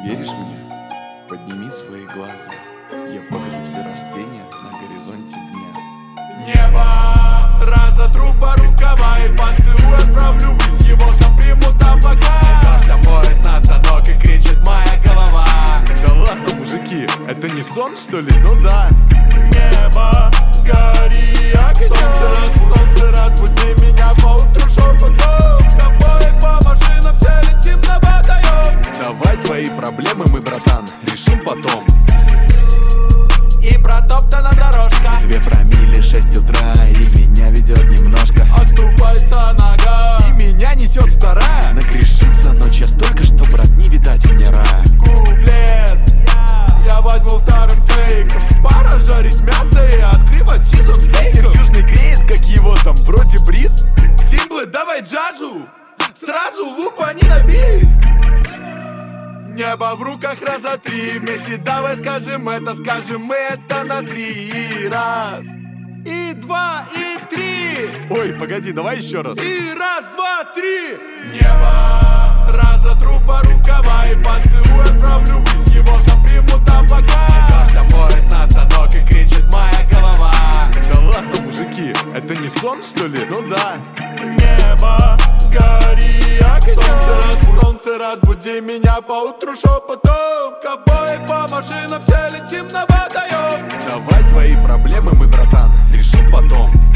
веришь мне? Подними свои глаза. Я покажу тебе рождение на горизонте дня. Небо, разотру по рукава и поцелуй отправлю ввысь, его там примут облака. Дождь омоет нас до ног и кричит моя голова. Да ладно, мужики, это не сон, что ли? Ну да. Небо, гори огнем, солнце разбуди меня поутру шепотом. Ковбои по машинам, все летим на водоем. Давай твои проблемы мы, братан, решим потом. И протоптана дорожка, 2 промилле, 6 утра, и меня ведет немножко. оступается нога, И меня несет вторая. Нагрешил за ночь я столько, что, брат, не видать мне рая. куплет. Я возьму вторым тейком, пора жарить мясо и открывать сезон Ветер стейков. южный греет, как его там, вроде бриз. Тимблы, давай джазу, сразу лупа не набей. Небо в руках раза 3, вместе давай скажем это на 3. Раз, и 2, и 3. Ой, погоди, давай еще раз. И раз, 2, 3. Небо, разотру по рукава и поцелуй отправлю ввысь, его там примут облака. Дождь омоет нас до ног и кричит моя голова. Да ладно, мужики, это не сон, что ли? Ну да. Небо, гори огнем, солнце разбуди меня поутру шепотом. Ковбои по машинам, все летим на водоем. Давай твои проблемы мы, братан, решим потом.